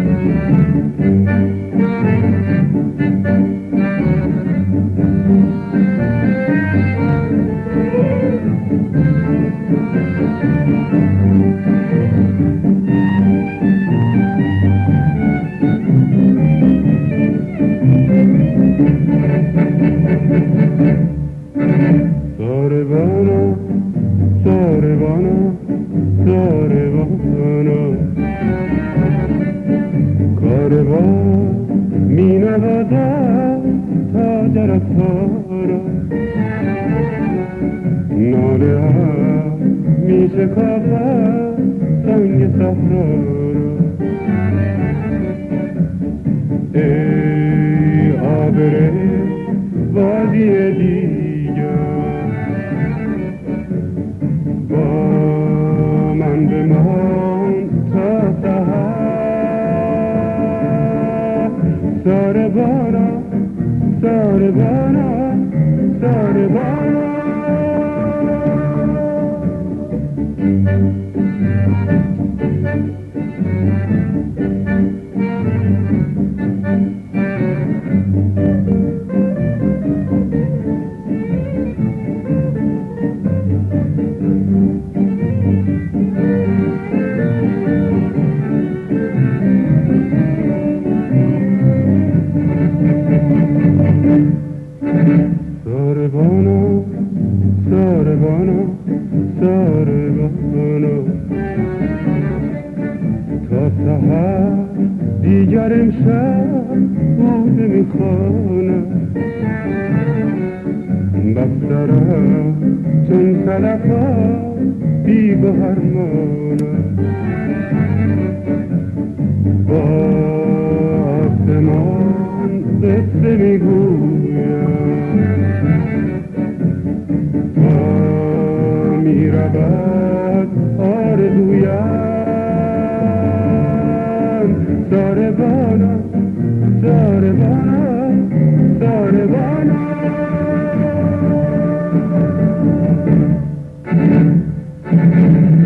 ساربانا ساربانا ساربانا کاروان می نوازد تا جرسها را ناله ها می شکافد سنگ صحرا را ای آبر وادی دیگر با من بمان تا سحر ساربانا ساربانا ساربانا ساربانا ساربانا ساربانا تا سحر دیگر امشب بوده میخوانم بسترم چون سلفا بی بهر مانم با آسمان قصه میگویم تا میرود آرزویم ساربانا ساربانا ساربانا